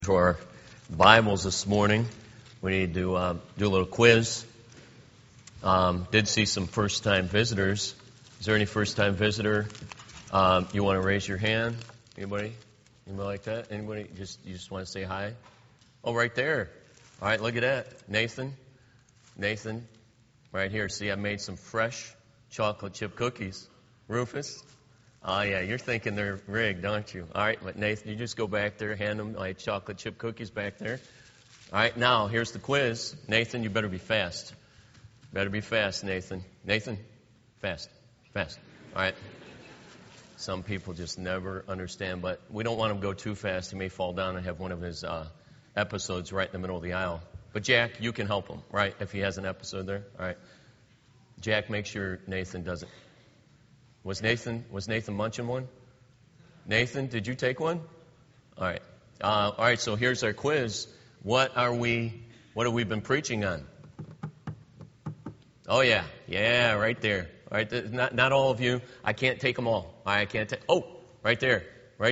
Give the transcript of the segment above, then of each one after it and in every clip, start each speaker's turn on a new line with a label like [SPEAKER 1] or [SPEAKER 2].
[SPEAKER 1] To our Bibles this morning. We need to do a little quiz. Did see some first-time visitors. Is there any first-time visitor? You want to raise your hand? Anybody? Anybody like that? Anybody? You just want to say hi? Oh, right there. All right, look at that. Nathan, right here. See, I made some fresh chocolate chip cookies. Rufus. Oh, yeah, you're thinking they're rigged, aren't you? All right, but Nathan, you just go back there, hand them my chocolate chip cookies back there. All right, now, here's the quiz. Nathan, you better be fast. Better be fast, Nathan. Nathan, fast. All right. Some people just never understand, but we don't want him to go too fast. He may fall down and have one of his episodes right in the middle of the aisle. But, Jack, you can help him, right, if he has an episode there? All right. Jack, make sure Nathan does it. Was Nathan munching one? Nathan, did you take one? All right. All right, so here's our quiz. What have we been preaching on? Oh, yeah. Yeah, right there. All right, not all of you. I can't take them all. I can't take. Oh, right there.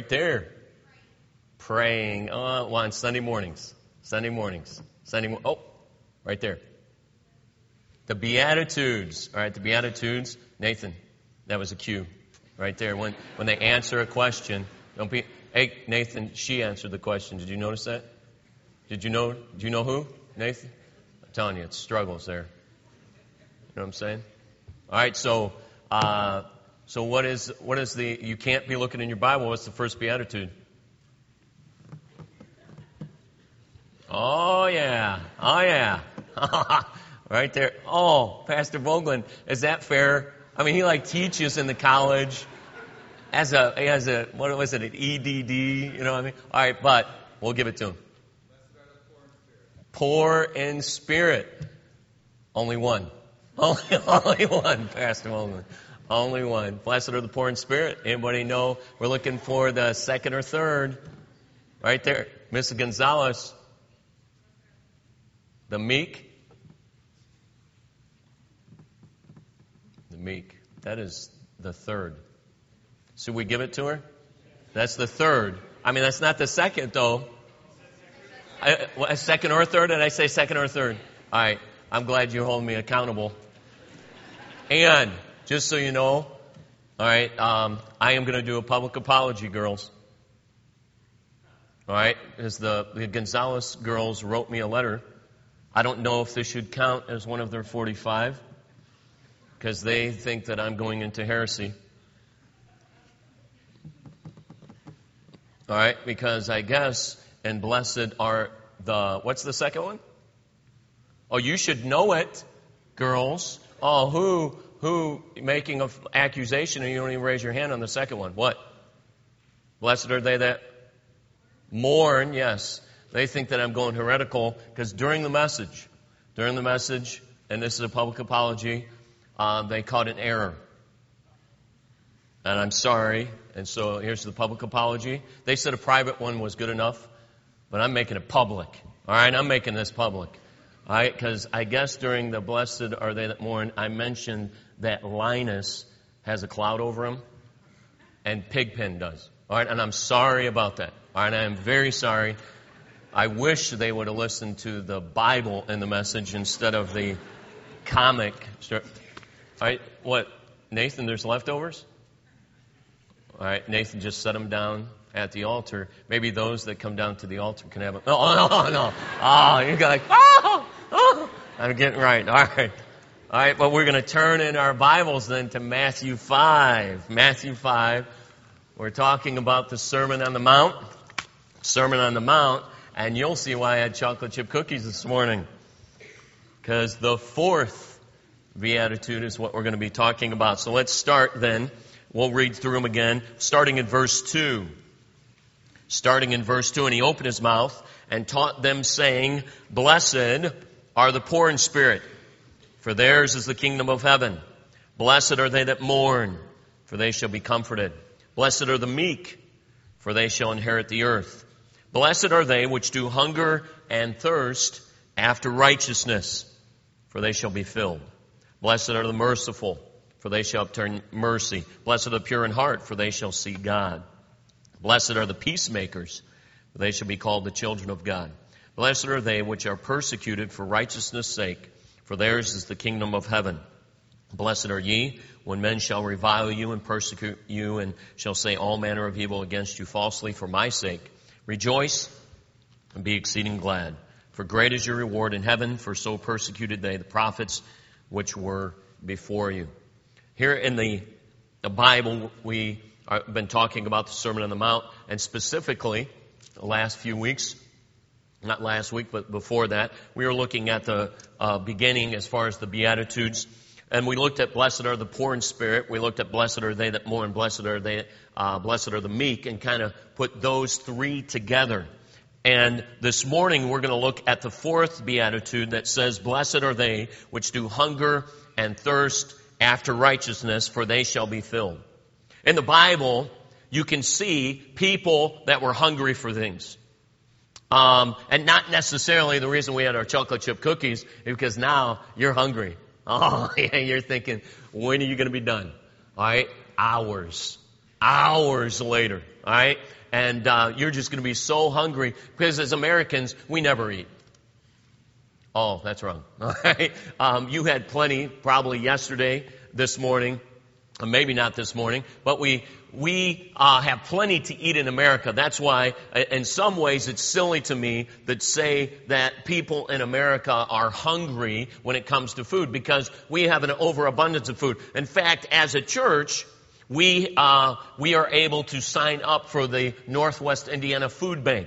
[SPEAKER 1] Praying on Sunday mornings. Oh, right there. The Beatitudes. All right, the Beatitudes. Nathan. That was a cue right there. When they answer a question, don't be, hey, Nathan, she answered the question. Did you notice that? Do you know who? Nathan? I'm telling you, it's struggles there. You know what I'm saying? All right, so what is the, you can't be looking in your Bible. What's the first Beatitude? Oh, yeah. Right there. Oh, Pastor Vogelin, is that fair? I mean, he teaches in the college as what was it, an EDD, you know what I mean? All right, but we'll give it to him. Poor in spirit. Only one. Only one, Pastor Vogelin. Only one. Blessed are the poor in spirit. Anybody know? We're looking for the second or third. Right there. Mrs. Gonzalez. The meek. Meek. That is the third. Should we give it to her? That's the third. I mean, that's not the second, though. A second or third? Did I say second or third? All right. I'm glad you hold me accountable. And just so you know, all right, I am going to do a public apology, girls. All right, because the Gonzalez girls wrote me a letter. I don't know if this should count as one of their 45. Because they think that I'm going into heresy. All right, because I guess, and blessed are what's the second one? Oh, you should know it, girls. Oh, who making an accusation and you don't even raise your hand on the second one? What? Blessed are they that mourn, yes. They think that I'm going heretical because during the message, and this is a public apology, they caught an error. And I'm sorry. And so here's the public apology. They said a private one was good enough, but I'm making it public. All right, I'm making this public. All right, because I guess during the blessed are they that mourn, I mentioned that Linus has a cloud over him, and Pigpen does. All right, and I'm sorry about that. All right, I am very sorry. I wish they would have listened to the Bible in the message instead of the comic. All right, what? Nathan, there's leftovers? All right, Nathan, just set them down at the altar. Maybe those that come down to the altar can have them. No. Oh, you're like, I'm getting right. All right, but we're going to turn in our Bibles then to Matthew 5. Matthew 5, we're talking about the Sermon on the Mount. Sermon on the Mount, and you'll see why I had chocolate chip cookies this morning. Because the fourth Beatitude is what we're going to be talking about. So let's start then. We'll read through them again, starting in verse 2. And he opened his mouth and taught them, saying, Blessed are the poor in spirit, for theirs is the kingdom of heaven. Blessed are they that mourn, for they shall be comforted. Blessed are the meek, for they shall inherit the earth. Blessed are they which do hunger and thirst after righteousness, for they shall be filled. Blessed are the merciful, for they shall obtain mercy. Blessed are the pure in heart, for they shall see God. Blessed are the peacemakers, for they shall be called the children of God. Blessed are they which are persecuted for righteousness' sake, for theirs is the kingdom of heaven. Blessed are ye when men shall revile you and persecute you, and shall say all manner of evil against you falsely for my sake. Rejoice and be exceeding glad, for great is your reward in heaven, for so persecuted they the prophets which were before you. Here in the Bible, we have been talking about the Sermon on the Mount, and specifically the last few weeks, not last week, but before that, we were looking at the beginning as far as the Beatitudes. And we looked at blessed are the poor in spirit. We looked at blessed are they that mourn, blessed are the meek, and kind of put those three together. And this morning we're going to look at the fourth beatitude that says, blessed are they which do hunger and thirst after righteousness, for they shall be filled. In the Bible, you can see people that were hungry for things. And not necessarily the reason we had our chocolate chip cookies is because now you're hungry. Oh, yeah, you're thinking, when are you going to be done? All right, hours later, all right? And you're just going to be so hungry because as Americans, we never eat. Oh, that's wrong. All right? You had plenty probably yesterday, this morning, maybe not this morning, but we have plenty to eat in America. That's why, in some ways, it's silly to me that say that people in America are hungry when it comes to food, because we have an overabundance of food. In fact, as a church, we are able to sign up for the Northwest Indiana Food Bank.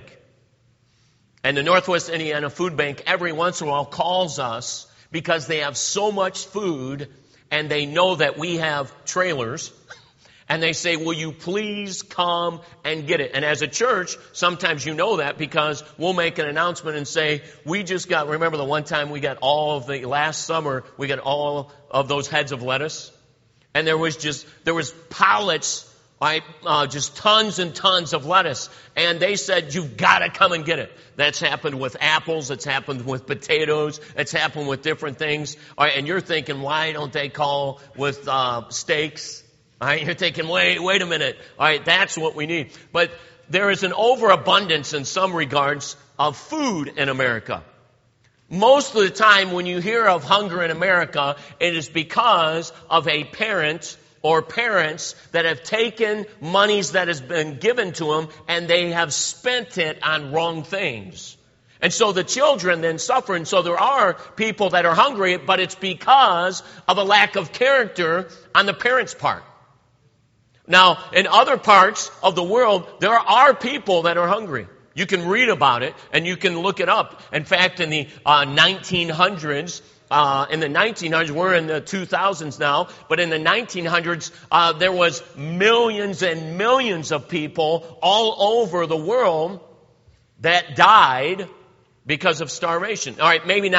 [SPEAKER 1] And the Northwest Indiana Food Bank every once in a while calls us because they have so much food and they know that we have trailers. And they say, will you please come and get it? And as a church, sometimes you know that because we'll make an announcement and say, remember the one time last summer, we got all of those heads of lettuce? And there was pallets, just tons and tons of lettuce. And they said, you've got to come and get it. That's happened with apples. It's happened with potatoes. It's happened with different things. All right, and you're thinking, why don't they call with steaks? All right, you're thinking, wait a minute. All right, that's what we need. But there is an overabundance in some regards of food in America. Most of the time when you hear of hunger in America, it is because of a parent or parents that have taken monies that has been given to them and they have spent it on wrong things. And so the children then suffer. And so there are people that are hungry, but it's because of a lack of character on the parents' part. Now, in other parts of the world, there are people that are hungry. You can read about it and you can look it up. In fact, in the 1900s, we're in the 2000s now, but in the 1900s, there was millions and millions of people all over the world that died because of starvation. All right, maybe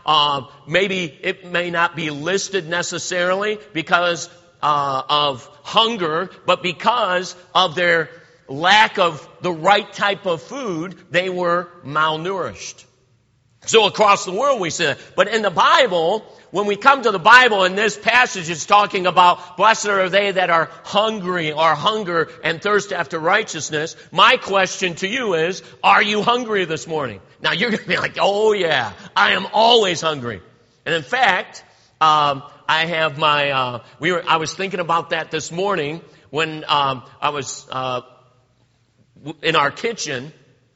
[SPEAKER 1] it may not be listed necessarily because of hunger, but because of their lack of the right type of food, they were malnourished. So across the world we see that. But in the Bible, when we come to the Bible, in this passage it's talking about blessed are they that are hungry or hunger and thirst after righteousness. My question to you is, are you hungry this morning? Now you're going to be like, oh yeah, I am always hungry. And in fact, I have I was thinking about that this morning when I was in our kitchen.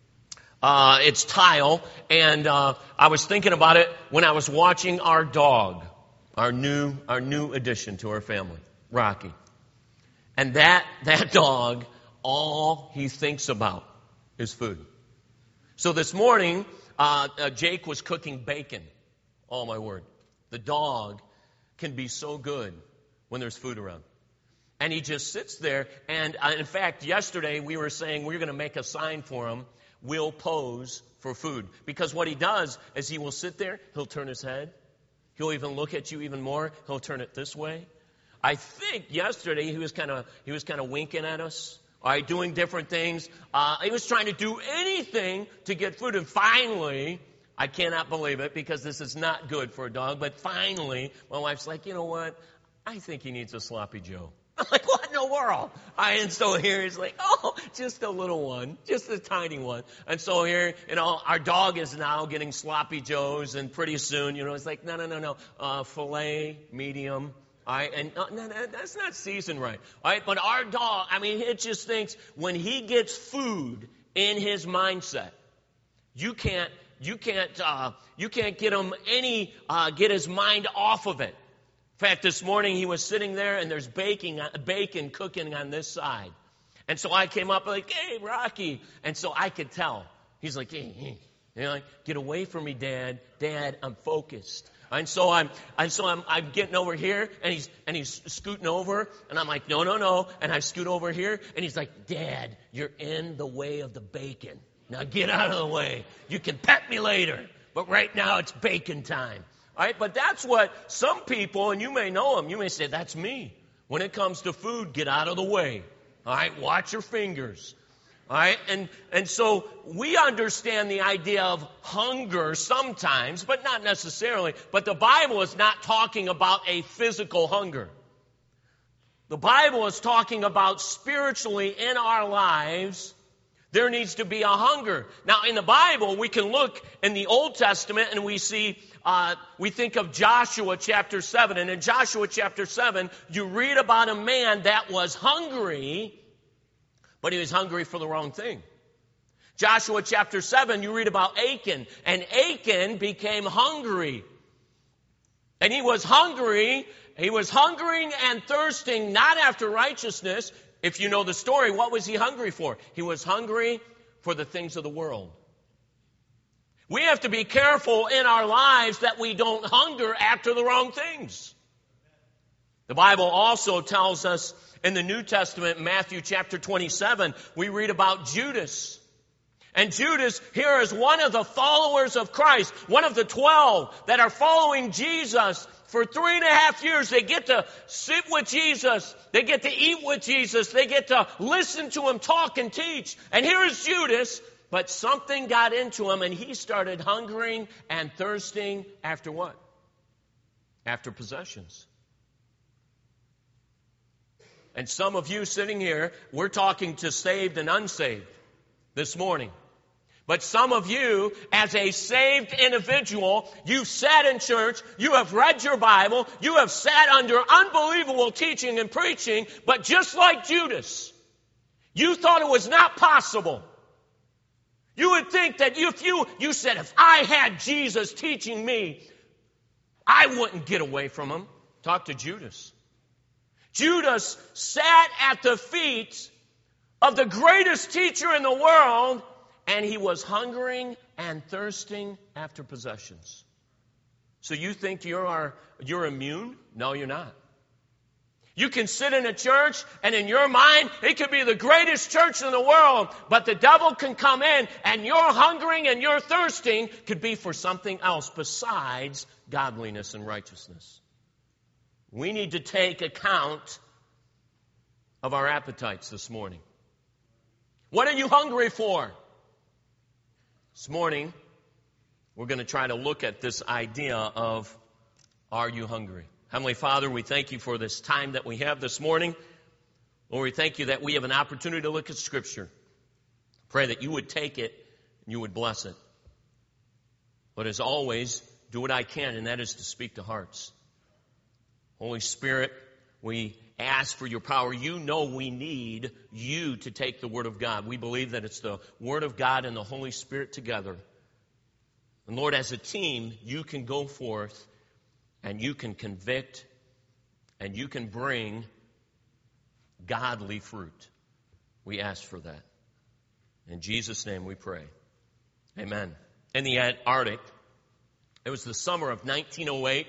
[SPEAKER 1] It's tile, and I was thinking about it when I was watching our dog, our new addition to our family, Rocky. And that dog, all he thinks about is food. So this morning, Jake was cooking bacon. Oh my word. The dog can be so good when there's food around. And he just sits there, and in fact, yesterday we were saying we're going to make a sign for him. Will pose for food. Because what he does is he will sit there, he'll turn his head, he'll even look at you even more, he'll turn it this way. I think yesterday he was kind of winking at us, all right, doing different things. He was trying to do anything to get food, and finally, I cannot believe it because this is not good for a dog, but finally my wife's like, you know what? I think he needs a sloppy Joe. I'm like, what in the world? And so here he's like, oh, just a little one, just a tiny one. And so here, our dog is now getting sloppy joes, and pretty soon, it's like, no, filet, medium. All right, and no, that's not seasoned right. All right, but our dog, it just thinks when he gets food in his mindset, you can't get him get his mind off of it. In fact, this morning he was sitting there and there's bacon cooking on this side. And so I came up like, hey, Rocky. And so I could tell. He's like, hey. Get away from me, Dad. Dad, I'm focused. And so I'm getting over here and he's scooting over and I'm like, no. And I scoot over here and he's like, Dad, you're in the way of the bacon. Now get out of the way. You can pet me later. But right now it's bacon time. All right, but that's what some people, and you may know them, you may say, that's me. When it comes to food, get out of the way. All right, watch your fingers. All right, and so we understand the idea of hunger sometimes, but not necessarily. But the Bible is not talking about a physical hunger. The Bible is talking about spiritually in our lives, there needs to be a hunger. Now, in the Bible, we can look in the Old Testament and we think of Joshua chapter 7. And in Joshua chapter 7, you read about a man that was hungry, but he was hungry for the wrong thing. Joshua chapter 7, you read about Achan. And Achan became hungry. And he was hungering and thirsting, not after righteousness. If you know the story, what was he hungry for? He was hungry for the things of the world. We have to be careful in our lives that we don't hunger after the wrong things. The Bible also tells us in the New Testament, Matthew chapter 27, we read about Judas. And Judas here is one of the followers of Christ, one of the 12 that are following Jesus. For 3.5 years, they get to sit with Jesus. They get to eat with Jesus. They get to listen to him talk and teach. And here is Judas, but something got into him and he started hungering and thirsting after what? After possessions. And some of you sitting here, we're talking to saved and unsaved this morning. But some of you, as a saved individual, you've sat in church, you have read your Bible, you have sat under unbelievable teaching and preaching, but just like Judas, you thought it was not possible. You would think that if you said, if I had Jesus teaching me, I wouldn't get away from him. Talk to Judas. Judas sat at the feet of the greatest teacher in the world, and he was hungering and thirsting after possessions. So you think you're immune? No, you're not. You can sit in a church, and in your mind, it could be the greatest church in the world, but the devil can come in, and your hungering and your thirsting could be for something else besides godliness and righteousness. We need to take account of our appetites this morning. What are you hungry for? This morning, we're going to try to look at this idea of, are you hungry? Heavenly Father, we thank you for this time that we have this morning. Lord, we thank you that we have an opportunity to look at Scripture. Pray that you would take it and you would bless it. But as always, do what I can, and that is to speak to hearts. Holy Spirit, we ask for your power. You know we need you to take the Word of God. We believe that it's the Word of God and the Holy Spirit together. And Lord, as a team, you can go forth and you can convict and you can bring godly fruit. We ask for that. In Jesus' name we pray. Amen. In the Antarctic, it was the summer of 1908,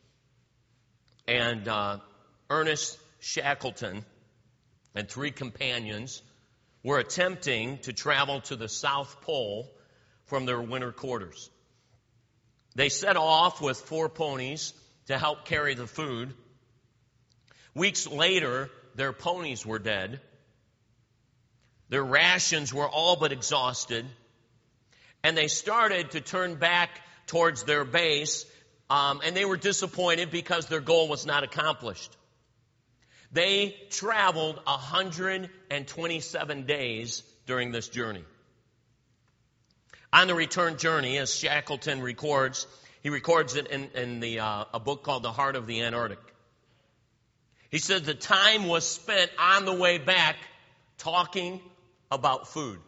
[SPEAKER 1] and Ernest Shackleton and 3 companions were attempting to travel to the South Pole from their winter quarters. They set off with 4 ponies to help carry the food. Weeks later, their ponies were dead. Their rations were all but exhausted. And they started to turn back towards their base, and they were disappointed because their goal was not accomplished. They traveled 127 days during this journey. On the return journey, as Shackleton records, he records it in a book called The Heart of the Antarctic. He said the time was spent on the way back talking about food.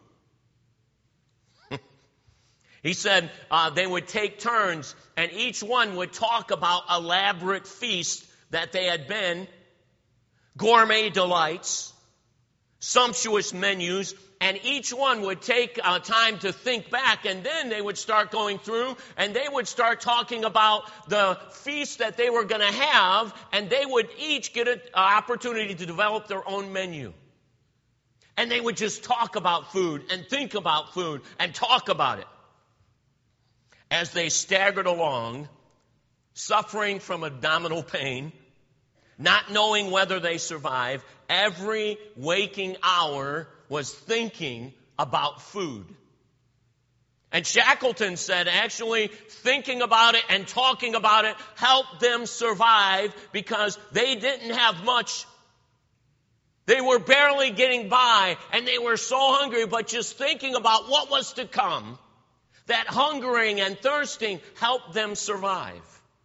[SPEAKER 1] He said they would take turns, and each one would talk about elaborate feasts that they had been, gourmet delights, sumptuous menus, and each one would take time to think back, and then they would start going through, and they would start talking about the feast that they were going to have, and they would each get an opportunity to develop their own menu. And they would just talk about food, and think about food, and talk about it. As they staggered along, suffering from abdominal pain, not knowing whether they survive, every waking hour was thinking about food. And Shackleton said actually thinking about it and talking about it helped them survive because they didn't have much. They were barely getting by and they were so hungry, but just thinking about what was to come, that hungering and thirsting helped them survive.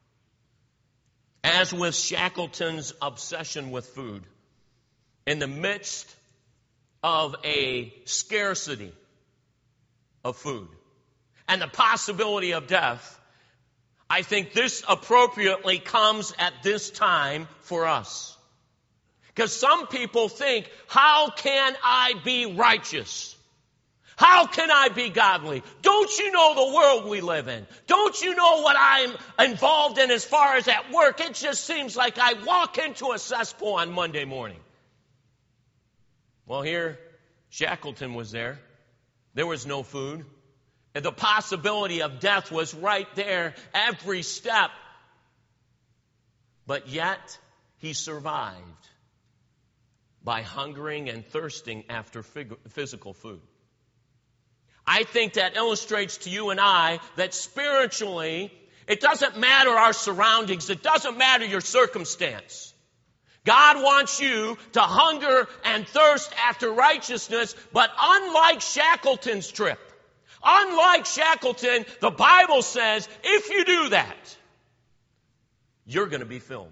[SPEAKER 1] As with Shackleton's obsession with food, in the midst of a scarcity of food and the possibility of death, I think this appropriately comes at this time for us. Because some people think, how can I be righteous? How can I be godly? Don't you know the world we live in? Don't you know what I'm involved in as far as at work? It just seems like I walk into a cesspool on Monday morning. Well, here, Shackleton was there. There was no food. And the possibility of death was right there every step. But yet, he survived by hungering and thirsting after physical food. I think that illustrates to you and I that spiritually, it doesn't matter our surroundings. It doesn't matter your circumstance. God wants you to hunger and thirst after righteousness, but unlike Shackleton's trip, unlike Shackleton, the Bible says if you do that, you're going to be filled.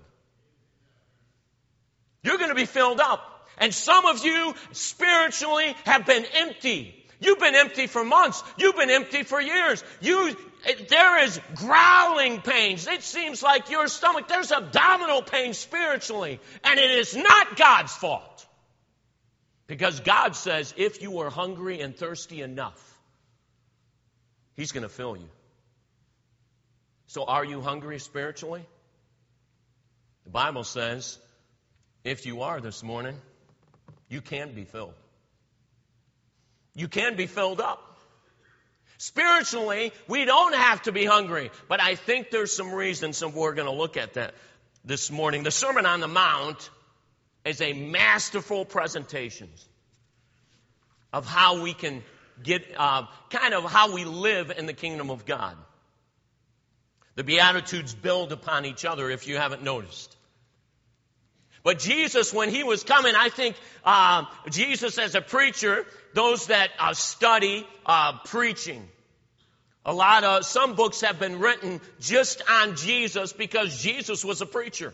[SPEAKER 1] You're going to be filled up. And some of you spiritually have been empty. You've been empty for months. You've been empty for years. There is growling pains. It seems like your stomach, there's abdominal pain spiritually. And it is not God's fault. Because God says if you are hungry and thirsty enough, He's going to fill you. So are you hungry spiritually? The Bible says if you are this morning, you can be filled. You can be filled up. Spiritually, we don't have to be hungry. But I think there's some reasons, and we're going to look at that this morning. The Sermon on the Mount is a masterful presentation of how we can get, kind of how we live in the kingdom of God. The Beatitudes build upon each other, if you haven't noticed. But Jesus, when He was coming, I think Jesus as a preacher, those that study preaching, some books have been written just on Jesus because Jesus was a preacher.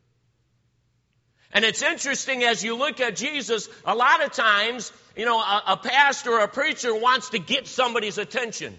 [SPEAKER 1] And it's interesting as you look at Jesus, a lot of times, a pastor or a preacher wants to get somebody's attention.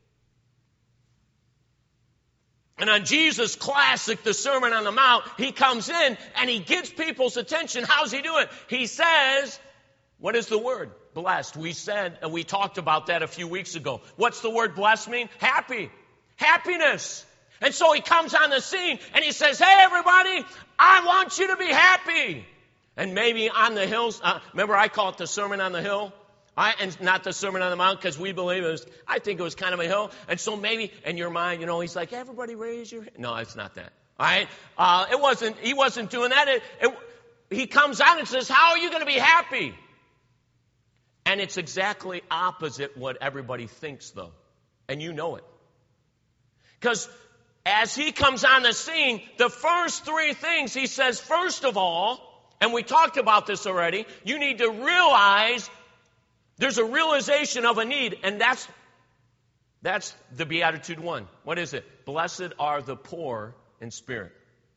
[SPEAKER 1] And on Jesus' classic, the Sermon on the Mount, He comes in and He gets people's attention. How's He do it? He says, what is the word? Blessed. We talked about that a few weeks ago. What's the word blessed mean? Happy. Happiness. And so He comes on the scene and He says, hey everybody, I want you to be happy. And maybe on the hills, remember I call it the Sermon on the Hill? And not the Sermon on the Mount because we believe I think it was kind of a hill. And so maybe in your mind, He's like, everybody raise your hand. No, it's not that. All right? He wasn't doing that. He comes out and says, how are you going to be happy? And it's exactly opposite what everybody thinks, though. And you know it. Because as He comes on the scene, the first three things He says, first of all, and we talked about this already, you need to realize there's a realization of a need, and that's the Beatitude 1. What is it? Blessed are the poor in spirit.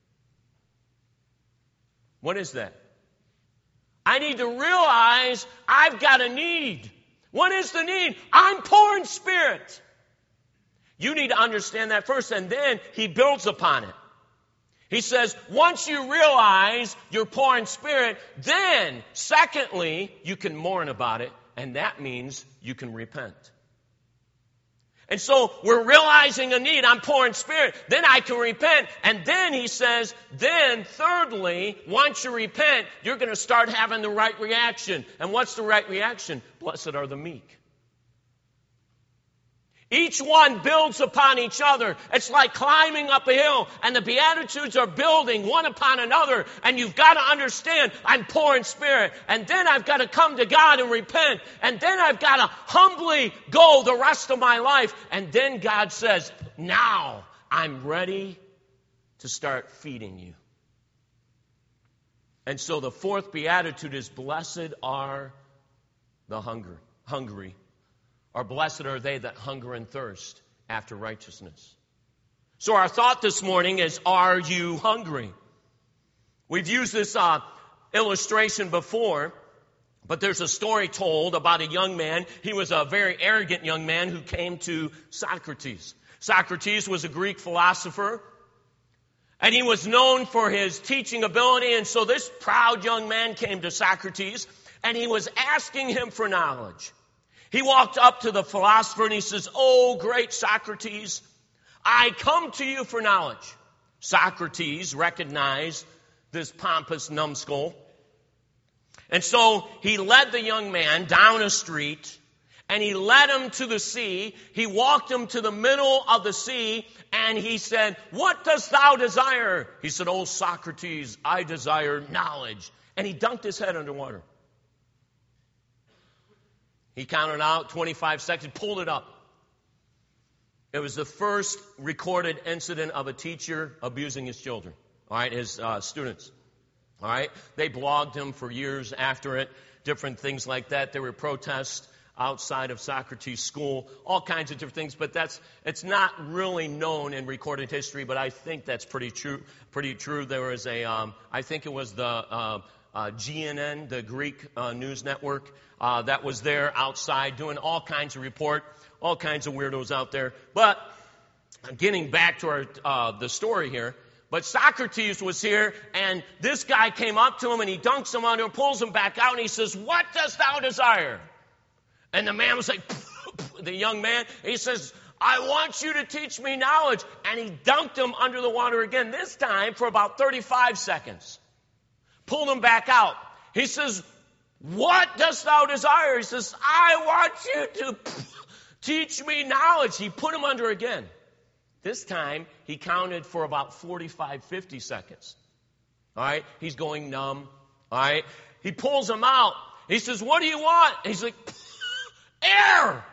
[SPEAKER 1] What is that? I need to realize I've got a need. What is the need? I'm poor in spirit. You need to understand that first, and then he builds upon it. He says, once you realize you're poor in spirit, then, secondly, you can mourn about it, and that means you can repent. And so we're realizing a need. I'm poor in spirit. Then I can repent. And then he says, then thirdly, once you repent, you're going to start having the right reaction. And what's the right reaction? Blessed are the meek. Each one builds upon each other. It's like climbing up a hill, and the Beatitudes are building one upon another, and you've got to understand, I'm poor in spirit, and then I've got to come to God and repent, and then I've got to humbly go the rest of my life, and then God says, now I'm ready to start feeding you. And so the fourth Beatitude is, blessed are the hungry. Or blessed are they that hunger and thirst after righteousness. So our thought this morning is, are you hungry? We've used this illustration before, but there's a story told about a young man. He was a very arrogant young man who came to Socrates. Socrates was a Greek philosopher, and he was known for his teaching ability. And so this proud young man came to Socrates, and he was asking him for knowledge. He walked up to the philosopher and he says, oh, great Socrates, I come to you for knowledge. Socrates recognized this pompous numbskull. And so he led the young man down a street and he led him to the sea. He walked him to the middle of the sea and he said, what dost thou desire? He said, oh, Socrates, I desire knowledge. And he dunked his head underwater. He counted out 25 seconds, pulled it up. It was the first recorded incident of a teacher abusing his children, all right, his students. All right, they blogged him for years after it, different things like that. There were protests outside of Socrates' school, all kinds of different things, but it's not really known in recorded history, but I think that's pretty true. There was I think it was the GNN, the Greek news network, that was there outside doing all kinds of report, all kinds of weirdos out there. But getting back to the story here, but Socrates was here, and this guy came up to him, and he dunks him under, pulls him back out, and he says, what dost thou desire? And the man was like, the young man, he says, I want you to teach me knowledge. And he dunked him under the water again, this time for about 35 seconds. Pulled him back out. He says, what dost thou desire? He says, I want you to teach me knowledge. He put him under again. This time, he counted for about 45, 50 seconds. All right? He's going numb. All right? He pulls him out. He says, what do you want? He's like, air!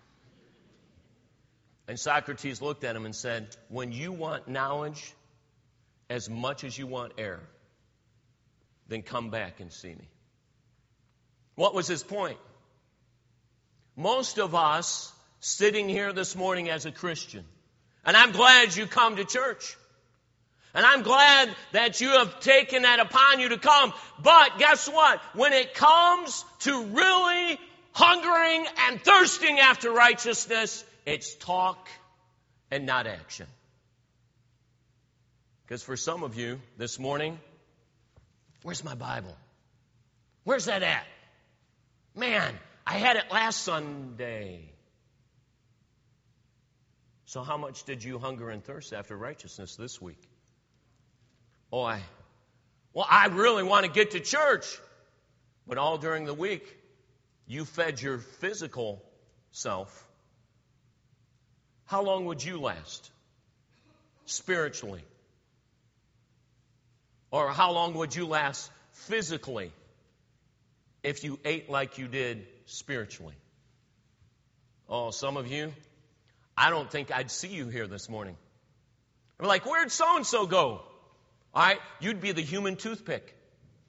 [SPEAKER 1] And Socrates looked at him and said, when you want knowledge as much as you want air, then come back and see me. What was his point? Most of us sitting here this morning as a Christian, and I'm glad you come to church, and I'm glad that you have taken that upon you to come, but guess what? When it comes to really hungering and thirsting after righteousness, it's talk and not action. Because for some of you this morning, where's my Bible? Where's that at? Man, I had it last Sunday. So how much did you hunger and thirst after righteousness this week? I really want to get to church. But all during the week, you fed your physical self. How long would you last spiritually? Or how long would you last physically if you ate like you did spiritually? Oh, some of you, I don't think I'd see you here this morning. I'm like, where'd so-and-so go? All right, you'd be the human toothpick.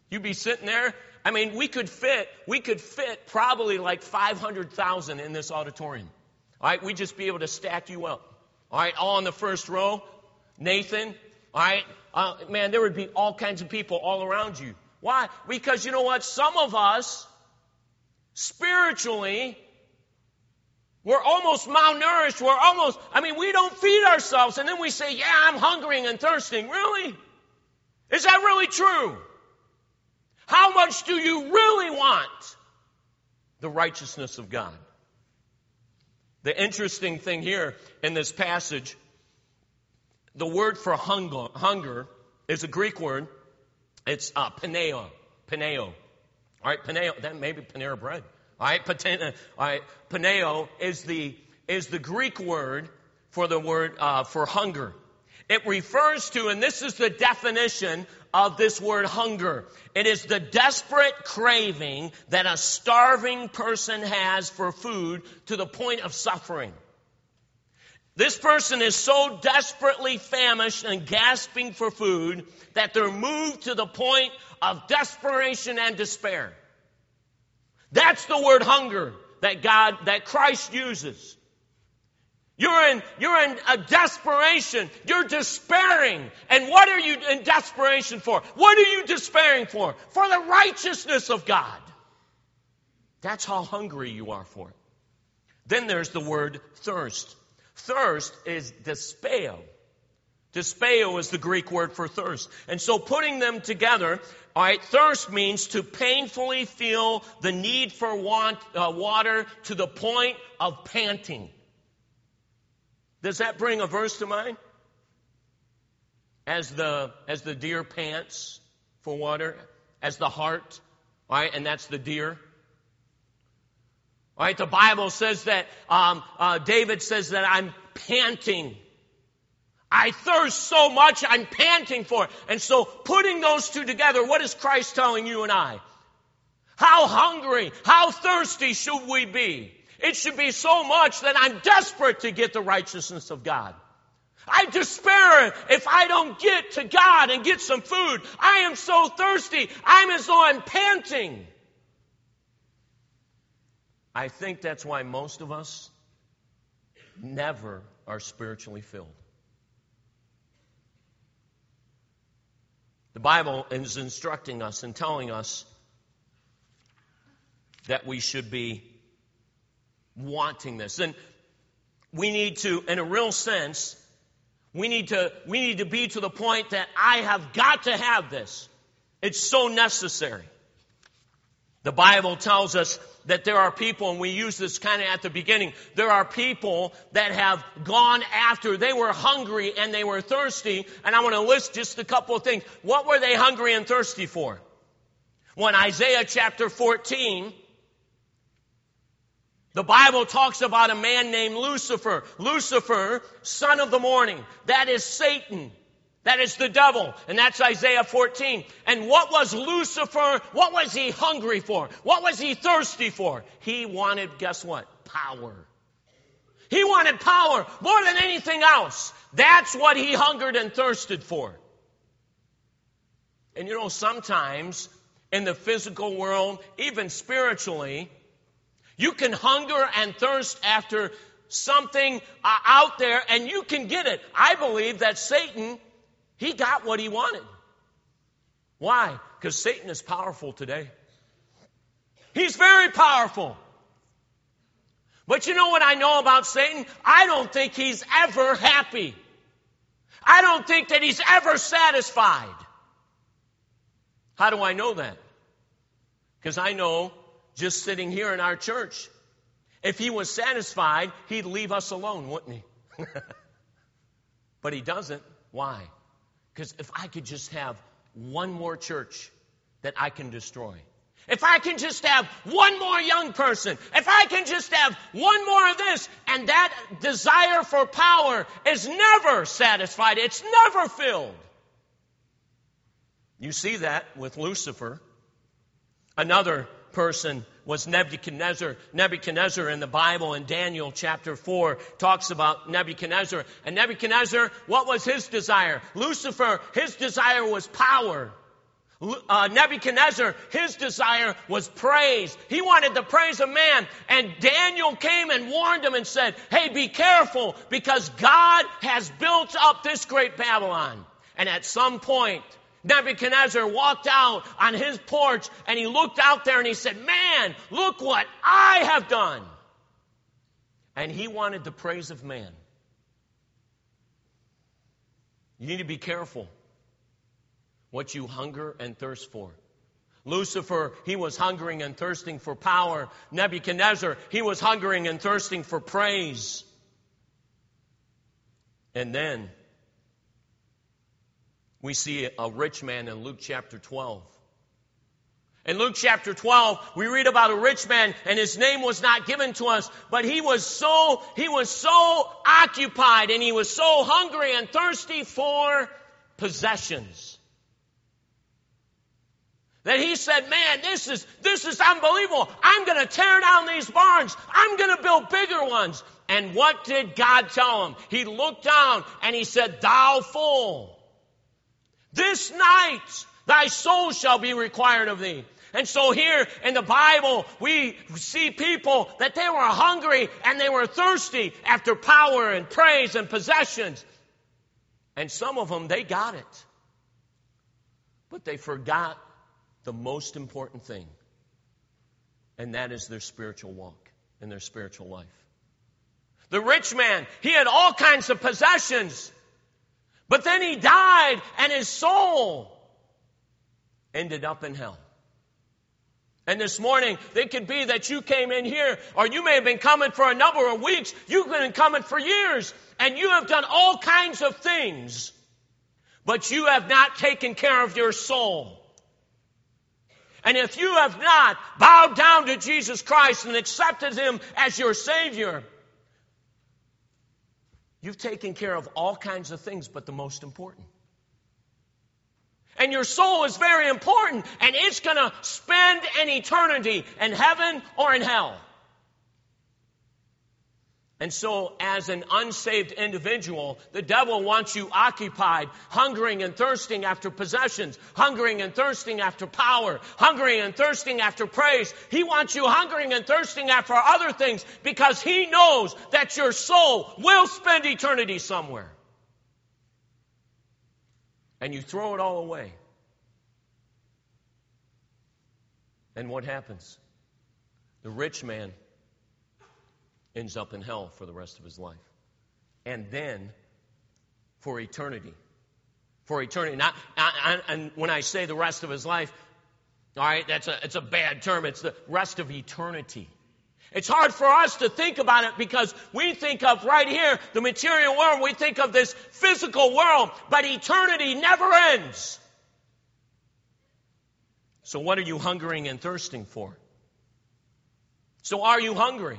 [SPEAKER 1] You'd be sitting there. I mean, we could fit probably like 500,000 in this auditorium. All right, we'd just be able to stack you up. All right, all in the first row. Nathan, all right, man, there would be all kinds of people all around you. Why? Because you know what? Some of us, spiritually, we're almost malnourished. We don't feed ourselves. And then we say, yeah, I'm hungry and thirsting. Really? Is that really true? How much do you really want the righteousness of God? The interesting thing here in this passage, the word for hunger is a Greek word. It's paneo. Paneo. All right, paneo. That may be Panera Bread. All right, paneo is the Greek word for the word for hunger. It refers to, and this is the definition of this word hunger. It is the desperate craving that a starving person has for food to the point of suffering. This person is so desperately famished and gasping for food that they're moved to the point of desperation and despair. That's the word hunger that Christ uses. You're in a desperation. You're despairing. And what are you in desperation for? What are you despairing for? For the righteousness of God. That's how hungry you are for it. Then there's the word thirst. Thirst is despeo. Despeo is the Greek word for thirst. And so putting them together, all right, thirst means to painfully feel the need for water to the point of panting. Does that bring a verse to mind? As the deer pants for water, as the hart, all right, and that's the deer. All right, the Bible says that, David says that I'm panting. I thirst so much, I'm panting for it. And so putting those two together, what is Christ telling you and I? How hungry, how thirsty should we be? It should be so much that I'm desperate to get the righteousness of God. I despair if I don't get to God and get some food. I am so thirsty. I'm as though I'm panting. I think that's why most of us never are spiritually filled. The Bible is instructing us and telling us that we should be wanting this. And we need to, in a real sense, we need to be to the point that I have got to have this. It's so necessary. The Bible tells us that there are people, and we use this kind of at the beginning, there are people that have gone after, they were hungry and they were thirsty, and I want to list just a couple of things. What were they hungry and thirsty for? Well, in Isaiah chapter 14, the Bible talks about a man named Lucifer. Lucifer, son of the morning. That is Satan. That is the devil. And that's Isaiah 14. And what was Lucifer? What was he hungry for? What was he thirsty for? He wanted, guess what? Power. He wanted power more than anything else. That's what he hungered and thirsted for. And you know, sometimes in the physical world, even spiritually, you can hunger and thirst after something out there and you can get it. I believe that Satan, he got what he wanted. Why? Because Satan is powerful today. He's very powerful. But you know what I know about Satan? I don't think he's ever happy. I don't think that he's ever satisfied. How do I know that? Because I know, just sitting here in our church, if he was satisfied, he'd leave us alone, wouldn't he? But he doesn't. Why? Because if I could just have one more church that I can destroy, if I can just have one more young person, if I can just have one more of this, and that desire for power is never satisfied, it's never filled. You see that with Lucifer. Another person was Nebuchadnezzar. Nebuchadnezzar in the Bible in Daniel chapter 4 talks about Nebuchadnezzar. And Nebuchadnezzar, what was his desire? Lucifer, his desire was power. Nebuchadnezzar, his desire was praise. He wanted the praise of man. And Daniel came and warned him and said, hey, be careful, because God has built up this great Babylon. And at some point, Nebuchadnezzar walked out on his porch and he looked out there and he said, man, look what I have done. And he wanted the praise of man. You need to be careful what you hunger and thirst for. Lucifer, he was hungering and thirsting for power. Nebuchadnezzar, he was hungering and thirsting for praise. And then we see a rich man in Luke chapter 12. In Luke chapter 12, we read about a rich man, and his name was not given to us, but he was so occupied and he was so hungry and thirsty for possessions that he said, man, this is unbelievable. I'm going to tear down these barns. I'm going to build bigger ones. And what did God tell him? He looked down and he said, thou fool, this night thy soul shall be required of thee. And so here in the Bible, we see people that they were hungry and they were thirsty after power and praise and possessions. And some of them, they got it. But they forgot the most important thing. And that is their spiritual walk and their spiritual life. The rich man, he had all kinds of possessions. But then he died and his soul ended up in hell. And this morning, it could be that you came in here, or you may have been coming for a number of weeks. You've been coming for years, and you have done all kinds of things, but you have not taken care of your soul. And if you have not bowed down to Jesus Christ and accepted Him as your Savior, you've taken care of all kinds of things, but the most important. And your soul is very important, and it's going to spend an eternity in heaven or in hell. And so, as an unsaved individual, the devil wants you occupied, hungering and thirsting after possessions, hungering and thirsting after power, hungering and thirsting after praise. He wants you hungering and thirsting after other things because he knows that your soul will spend eternity somewhere. And you throw it all away. And what happens? The rich man ends up in hell for the rest of his life. And then, for eternity. For eternity. And when I say the rest of his life, all right, it's a bad term. It's the rest of eternity. It's hard for us to think about it because we think of right here, the material world, we think of this physical world, but eternity never ends. So what are you hungering and thirsting for? So are you hungry?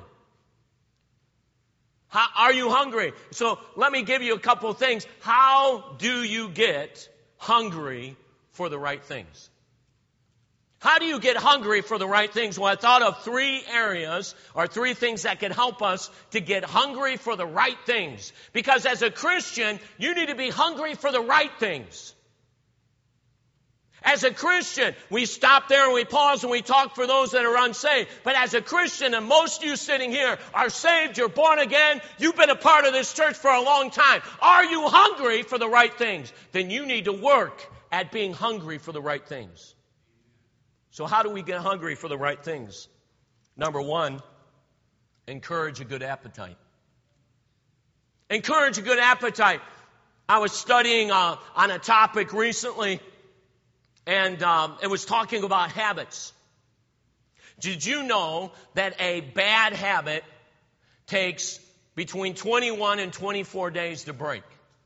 [SPEAKER 1] Are you hungry? So let me give you a couple of things. How do you get hungry for the right things? How do you get hungry for the right things? Well, I thought of three areas or three things that can help us to get hungry for the right things. Because as a Christian, you need to be hungry for the right things. As a Christian, we stop there and we pause and we talk for those that are unsaved. But as a Christian, and most of you sitting here are saved, you're born again, you've been a part of this church for a long time. Are you hungry for the right things? Then you need to work at being hungry for the right things. So how do we get hungry for the right things? Number one, encourage a good appetite. Encourage a good appetite. I was studying on a topic recently, and it was talking about habits. Did you know that a bad habit takes between 21 and 24 days to break?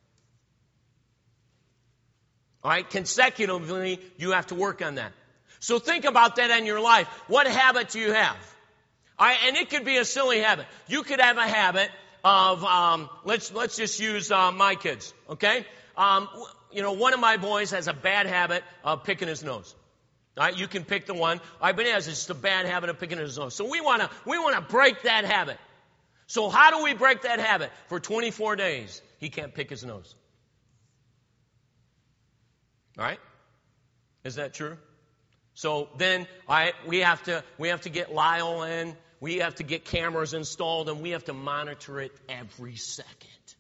[SPEAKER 1] All right, consecutively, you have to work on that. So think about that in your life. What habit do you have? All right, and it could be a silly habit. You could have a habit of, let's just use my kids, okay? One of my boys has a bad habit of picking his nose. All right, you can pick the one. All right, but he has just a bad habit of picking his nose. So we want to break that habit. So how do we break that habit? For 24 days, he can't pick his nose. All right? Is that true? So then we have to get Lyle in. We have to get cameras installed, and we have to monitor it every second.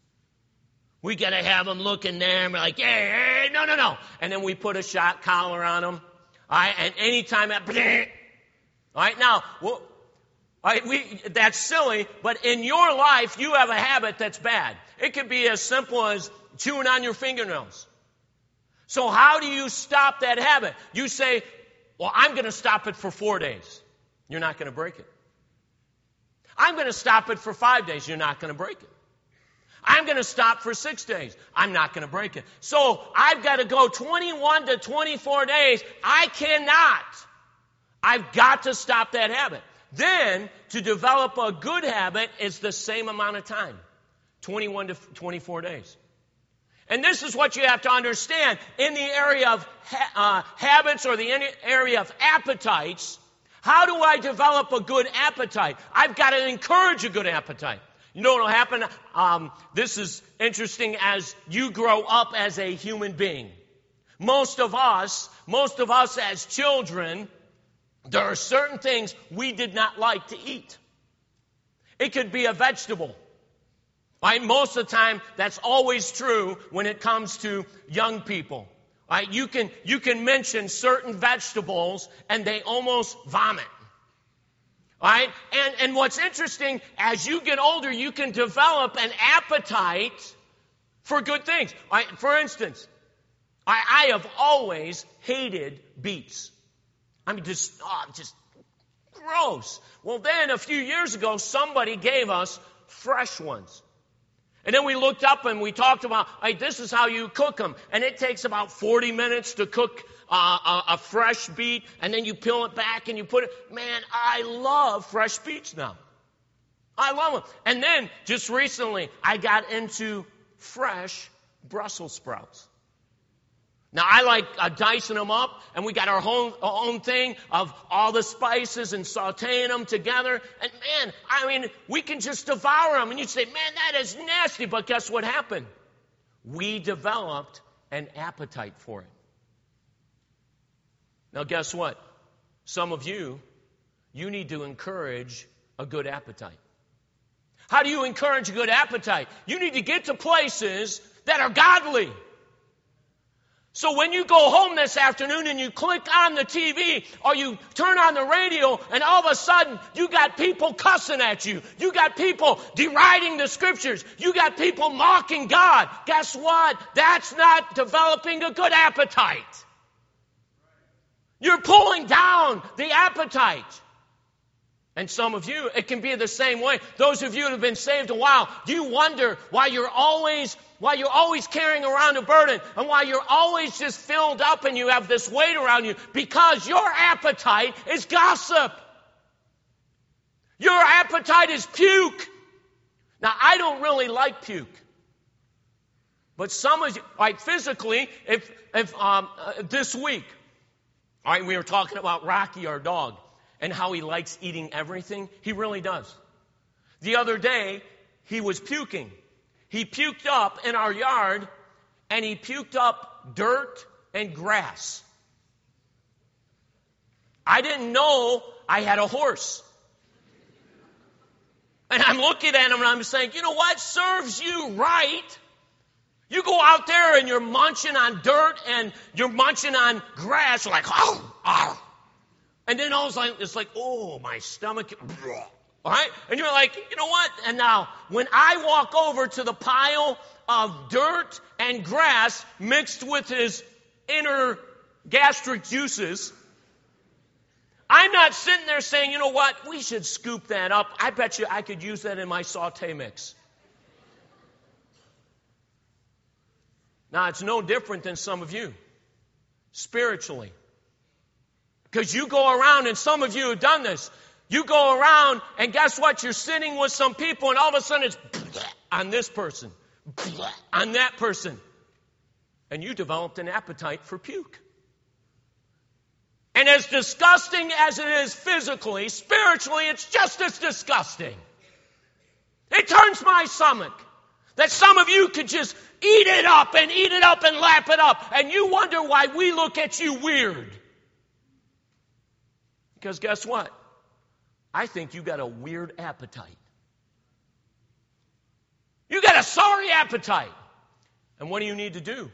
[SPEAKER 1] We got to have them looking there and be like, hey, no. And then we put a shot collar on them. All right, and anytime all right, now, that's silly, but in your life, you have a habit that's bad. It could be as simple as chewing on your fingernails. So how do you stop that habit? You say, well, I'm going to stop it for 4 days. You're not going to break it. I'm going to stop it for 5 days. You're not going to break it. I'm going to stop for 6 days. I'm not going to break it. So I've got to go 21 to 24 days. I cannot. I've got to stop that habit. Then, to develop a good habit is the same amount of time, 21 to 24 days. And this is what you have to understand. In the area of habits or the area of appetites, how do I develop a good appetite? I've got to encourage a good appetite. You know what will happen? This is interesting as you grow up as a human being. Most of us as children, there are certain things we did not like to eat. It could be a vegetable. Right? Most of the time, that's always true when it comes to young people. Right? You can mention certain vegetables and they almost vomit. Right? And what's interesting, as you get older, you can develop an appetite for good things. Right? For instance, I have always hated beets. I mean, just gross. Well, then a few years ago, somebody gave us fresh ones. And then we looked up and we talked about, hey, this is how you cook them. And it takes about 40 minutes to cook a fresh beet. And then you peel it back and you put it. Man, I love fresh beets now. I love them. And then just recently, I got into fresh Brussels sprouts. Now, I like dicing them up, and we got our own thing of all the spices and sauteing them together. And man, I mean, we can just devour them. And you'd say, man, that is nasty. But guess what happened? We developed an appetite for it. Now, guess what? Some of you need to encourage a good appetite. How do you encourage a good appetite? You need to get to places that are godly. So when you go home this afternoon and you click on the TV or you turn on the radio and all of a sudden you got people cussing at you. You got people deriding the scriptures. You got people mocking God. Guess what? That's not developing a good appetite. You're pulling down the appetite. And some of you, it can be the same way. Those of you who have been saved a while, you wonder why you're always carrying around a burden and why you're always just filled up and you have this weight around you, because your appetite is gossip. Your appetite is puke. Now, I don't really like puke. But some of you, like physically, if this week, all right, we were talking about Rocky, our dog, and how he likes eating everything. He really does. The other day, he was puking. He puked up in our yard, and he puked up dirt and grass. I didn't know I had a horse. And I'm looking at him and I'm saying, you know what serves you right? You go out there and you're munching on dirt and you're munching on grass. You're like, oh. And then all of a sudden, it's like, oh, my stomach. All right? And you're like, you know what? And now, when I walk over to the pile of dirt and grass mixed with his inner gastric juices, I'm not sitting there saying, you know what? We should scoop that up. I bet you I could use that in my saute mix. Now, it's no different than some of you, spiritually. Because you go around, and some of you have done this. You go around, and guess what? You're sitting with some people, and all of a sudden it's on this person, on that person. And you developed an appetite for puke. And as disgusting as it is physically, spiritually, it's just as disgusting. It turns my stomach. That some of you could just eat it up and lap it up. And you wonder why we look at you weird. Because guess what? I think you got a weird appetite. You got a sorry appetite. And what do you need to do?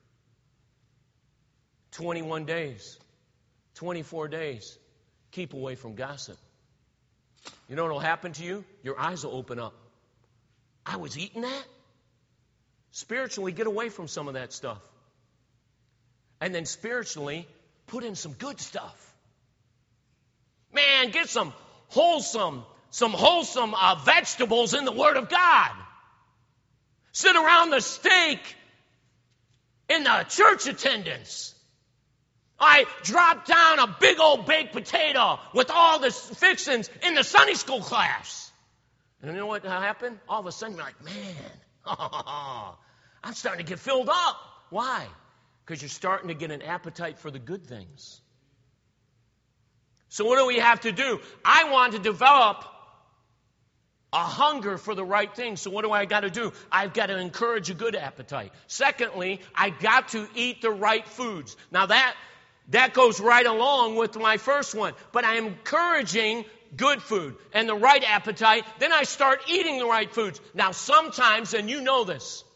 [SPEAKER 1] 21 days, 24 days. Keep away from gossip. You know what will happen to you? Your eyes will open up. I was eating that? Spiritually, get away from some of that stuff. And then spiritually, put in some good stuff. Man, get some wholesome vegetables in the Word of God. Sit around the steak in the church attendance. I dropped down a big old baked potato with all the fixings in the Sunday school class. And you know what happened? All of a sudden, you're like, man, I'm starting to get filled up. Why? Because you're starting to get an appetite for the good things. So what do we have to do? I want to develop a hunger for the right things. So what do I got to do? I've got to encourage a good appetite. Secondly, I got to eat the right foods. Now that goes right along with my first one. But I am encouraging good food and the right appetite. Then I start eating the right foods. Now sometimes, and you know this,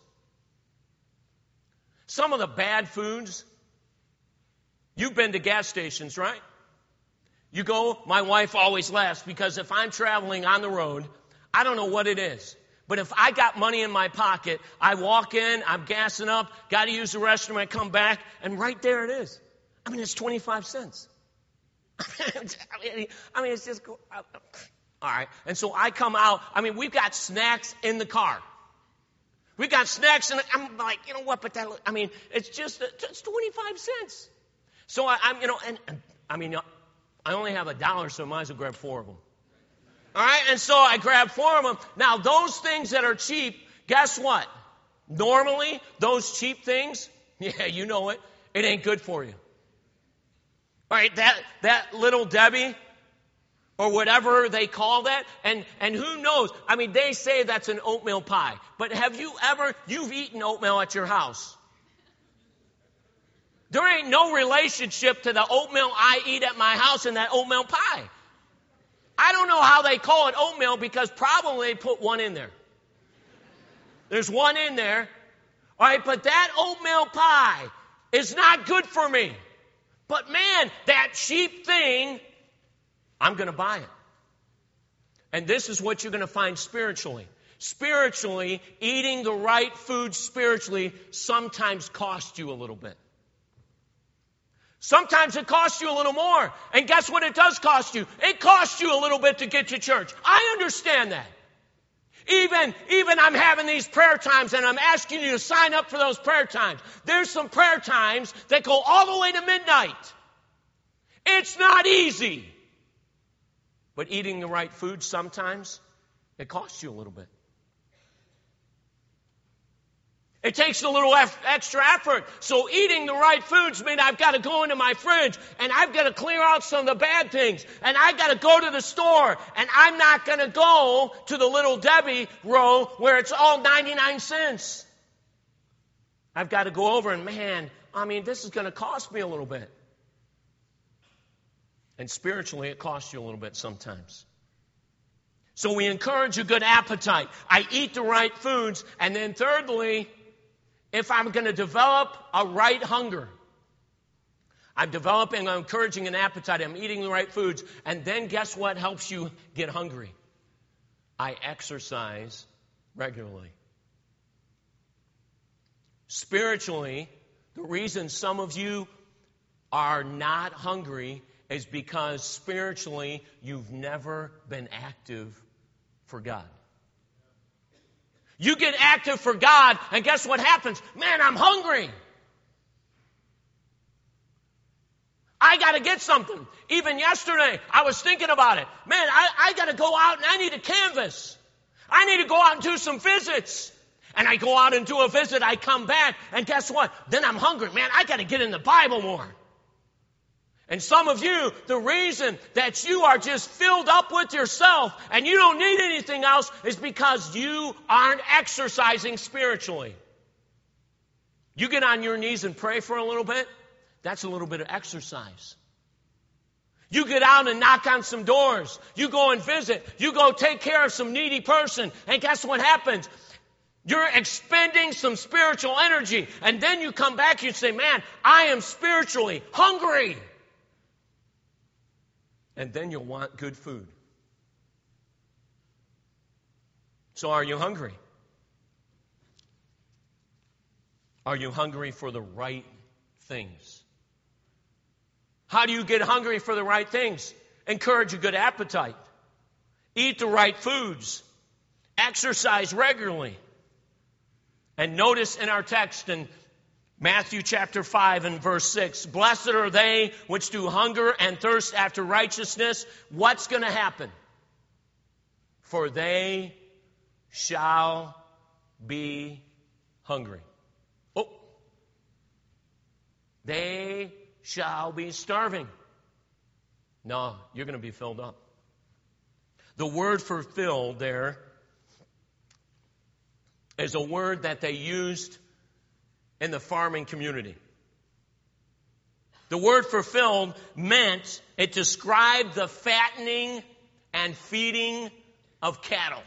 [SPEAKER 1] some of the bad foods, you've been to gas stations, right? You go, my wife always laughs because if I'm traveling on the road, I don't know what it is. But if I got money in my pocket, I walk in, I'm gassing up, got to use the restroom, I come back, and right there it is. I mean, it's 25 cents. I mean, it's just, all right. And so I come out, I mean, we've got snacks in the car. We've got snacks, and I'm like, you know what, but that, I mean, it's 25 cents. So I'm, I only have $1, so I might as well grab 4 of them. All right, and so I grab 4 of them. Now, those things that are cheap, guess what? Normally, those cheap things, yeah, you know it, it ain't good for you. All right, that Little Debbie, or whatever they call that, and who knows? I mean, they say that's an oatmeal pie. But have you you've eaten oatmeal at your house? There ain't no relationship to the oatmeal I eat at my house and that oatmeal pie. I don't know how they call it oatmeal because probably they put one in there. There's one in there. All right, but that oatmeal pie is not good for me. But man, that cheap thing, I'm going to buy it. And this is what you're going to find spiritually. Spiritually, eating the right food spiritually sometimes costs you a little bit. Sometimes it costs you a little more. And guess what it does cost you? It costs you a little bit to get to church. I understand that. Even I'm having these prayer times and I'm asking you to sign up for those prayer times. There's some prayer times that go all the way to midnight. It's not easy. But eating the right food sometimes, it costs you a little bit. It takes a little extra effort. So eating the right foods means I've got to go into my fridge and I've got to clear out some of the bad things. And I've got to go to the store and I'm not going to go to the Little Debbie row where it's all 99 cents. I've got to go over and this is going to cost me a little bit. And spiritually it costs you a little bit sometimes. So we encourage a good appetite. I eat the right foods. And then thirdly, if I'm going to develop a right hunger, I'm encouraging an appetite, I'm eating the right foods, and then guess what helps you get hungry? I exercise regularly. Spiritually, the reason some of you are not hungry is because spiritually you've never been active for God. You get active for God, and guess what happens? Man, I'm hungry. I got to get something. Even yesterday, I was thinking about it. Man, I got to go out and I need a canvas. I need to go out and do some visits. And I go out and do a visit, I come back, and guess what? Then I'm hungry. Man, I got to get in the Bible more. And some of you, the reason that you are just filled up with yourself and you don't need anything else is because you aren't exercising spiritually. You get on your knees and pray for a little bit, that's a little bit of exercise. You get out and knock on some doors. You go and visit. You go take care of some needy person. And guess what happens? You're expending some spiritual energy. And then you come back and you say, man, I am spiritually hungry. And then you'll want good food. So are you hungry? Are you hungry for the right things? How do you get hungry for the right things? Encourage a good appetite. Eat the right foods. Exercise regularly. And notice in our text in Matthew chapter 5 and verse 6, blessed are they which do hunger and thirst after righteousness. What's going to happen? For they shall be hungry. Oh, they shall be starving. No, you're going to be filled up. The word for filled there is a word that they used in the farming community. The word for filled meant, it described the fattening and feeding of cattle.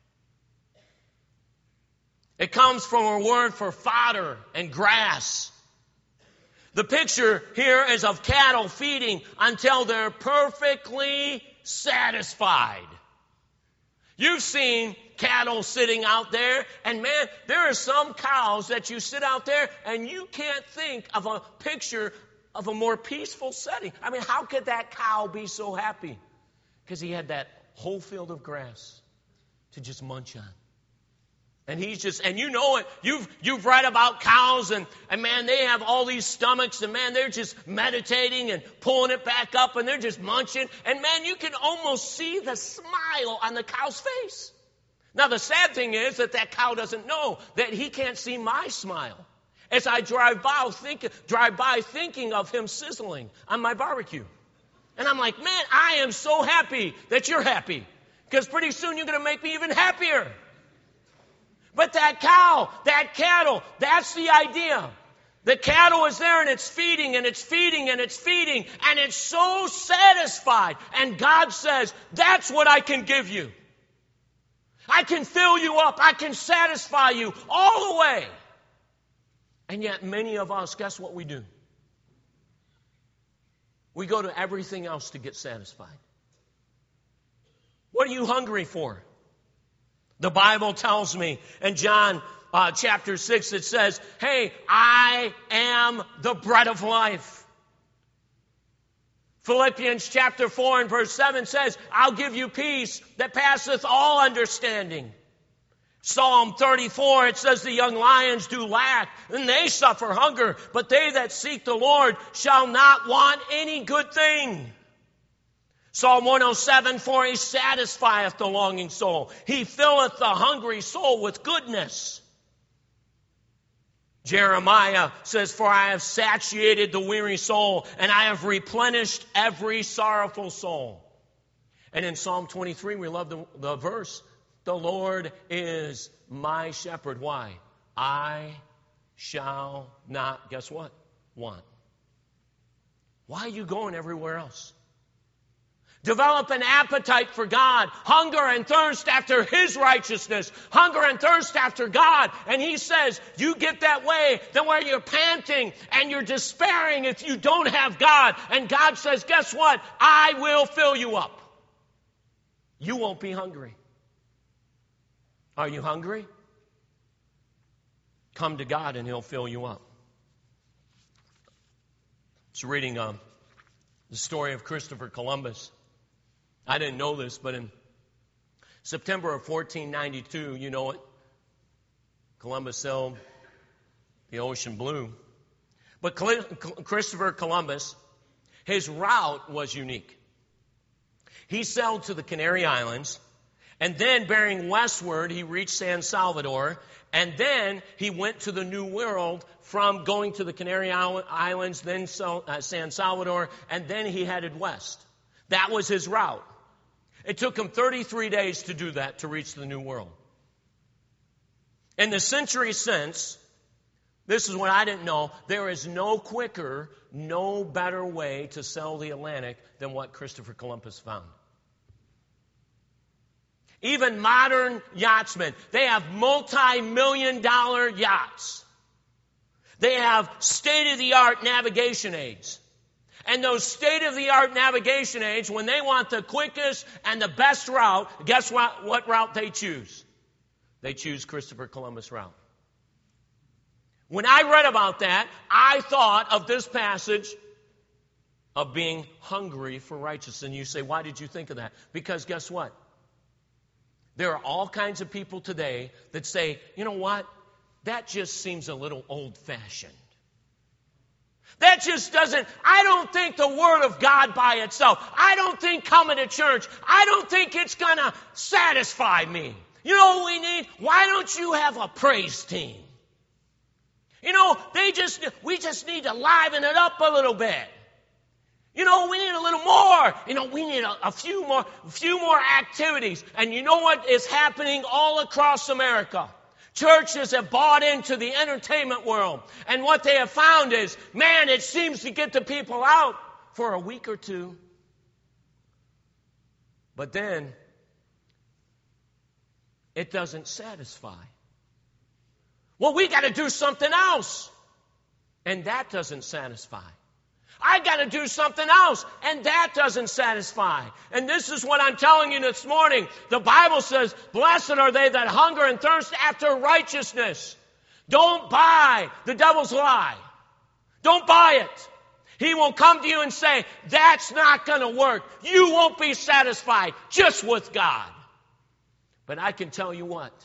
[SPEAKER 1] It comes from a word for fodder and grass. The picture here is of cattle feeding until they're perfectly satisfied. You've seen cattle sitting out there, and man, there are some cows that you sit out there and you can't think of a picture of a more peaceful setting. I mean, how could that cow be so happy? Because he had that whole field of grass to just munch on. And he's just, and you know it, you've read about cows and man, they have all these stomachs and man, they're just meditating and pulling it back up and they're just munching. And man, you can almost see the smile on the cow's face. Now the sad thing is that cow doesn't know that he can't see my smile. As I drive by thinking of him sizzling on my barbecue. And I'm like, man, I am so happy that you're happy. Because pretty soon you're going to make me even happier. But that cow, that cattle, that's the idea. The cattle is there and it's feeding and it's feeding and it's feeding and it's so satisfied. And God says, that's what I can give you. I can fill you up. I can satisfy you all the way. And yet many of us, guess what we do? We go to everything else to get satisfied. What are you hungry for? The Bible tells me in John chapter 6, it says, hey, I am the bread of life. Philippians chapter 4 and verse 7 says, I'll give you peace that passeth all understanding. Psalm 34, it says, the young lions do lack, and they suffer hunger, but they that seek the Lord shall not want any good thing. Psalm 107, for he satisfieth the longing soul. He filleth the hungry soul with goodness. Jeremiah says, for I have satiated the weary soul, and I have replenished every sorrowful soul. And in Psalm 23, we love the verse, the Lord is my shepherd. Why? I shall not, guess what? Want. Why are you going everywhere else? Develop an appetite for God. Hunger and thirst after His righteousness. Hunger and thirst after God. And He says, you get that way, then where you're panting and you're despairing if you don't have God. And God says, guess what? I will fill you up. You won't be hungry. Are you hungry? Come to God and He'll fill you up. I was reading the story of Christopher Columbus. I didn't know this, but in September of 1492, you know it, Columbus sailed the ocean blue. But Christopher Columbus, his route was unique. He sailed to the Canary Islands, And then bearing westward, he reached San Salvador. And then he went to the New World from going to the Canary Islands, then San Salvador, and then he headed west. That was his route. It took him 33 days to do that, to reach the New World. In the century since, this is what I didn't know, there is no quicker, no better way to sail the Atlantic than what Christopher Columbus found. Even modern yachtsmen, they have multi-million-dollar yachts. They have state-of-the-art navigation aids. And those state-of-the-art navigation aids, when they want the quickest and the best route, guess what route they choose? They choose Christopher Columbus' route. When I read about that, I thought of this passage of being hungry for righteousness. And you say, why did you think of that? Because guess what? There are all kinds of people today that say, you know what? That just seems a little old-fashioned. That just doesn't, I don't think the Word of God by itself, I don't think coming to church, I don't think it's going to satisfy me. You know what we need? Why don't you have a praise team? You know, we just need to liven it up a little bit. You know, we need a little more. You know, we need a few more activities. And you know what is happening all across America? Churches have bought into the entertainment world. And what they have found is, man, it seems to get the people out for a week or two. But then, it doesn't satisfy. Well, we got to do something else. And that doesn't satisfy. I got to do something else, and that doesn't satisfy. And this is what I'm telling you this morning. The Bible says, blessed are they that hunger and thirst after righteousness. Don't buy the devil's lie. Don't buy it. He will come to you and say, that's not going to work. You won't be satisfied just with God. But I can tell you what.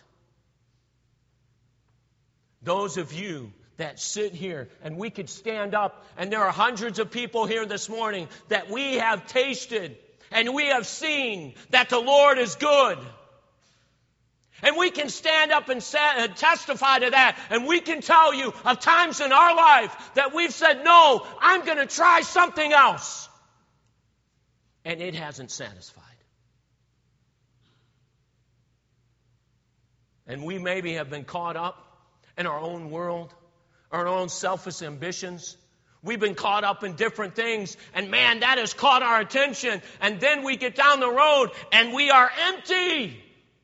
[SPEAKER 1] Those of you that sit here, and we could stand up, and there are hundreds of people here this morning that we have tasted and we have seen that the Lord is good. And we can stand up and testify to that, and we can tell you of times in our life that we've said, no, I'm going to try something else. And it hasn't satisfied. And we maybe have been caught up in our own world, our own selfish ambitions. We've been caught up in different things, and man, that has caught our attention. And then we get down the road, and we are empty.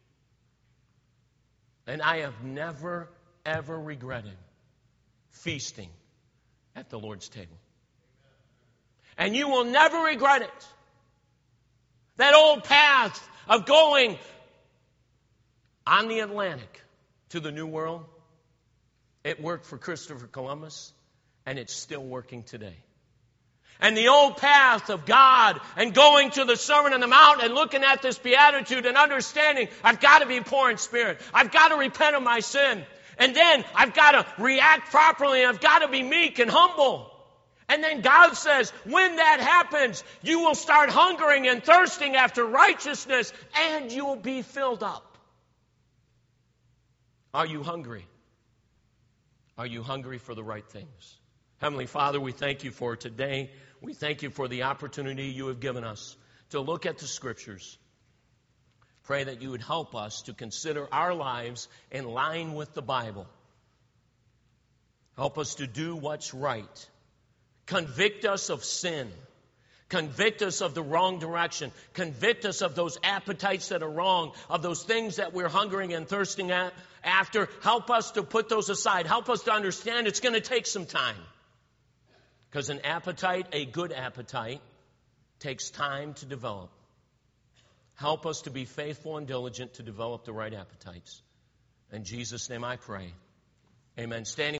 [SPEAKER 1] And I have never, ever regretted feasting at the Lord's table. And you will never regret it. That old path of going on the Atlantic to the New World, it worked for Christopher Columbus, and it's still working today. And the old path of God and going to the Sermon on the Mount and looking at this beatitude and understanding, I've got to be poor in spirit. I've got to repent of my sin. And then I've got to react properly, and I've got to be meek and humble. And then God says, when that happens, you will start hungering and thirsting after righteousness, and you will be filled up. Are you hungry? Are you hungry for the right things? Heavenly Father, we thank you for today. We thank you for the opportunity you have given us to look at the Scriptures. Pray that you would help us to consider our lives in line with the Bible. Help us to do what's right. Convict us of sin. Convict us of the wrong direction. Convict us of those appetites that are wrong, of those things that we're hungering and thirsting after. Help us to put those aside. Help us to understand it's going to take some time. Because an appetite, a good appetite, takes time to develop. Help us to be faithful and diligent to develop the right appetites. In Jesus' name I pray. Amen. Standing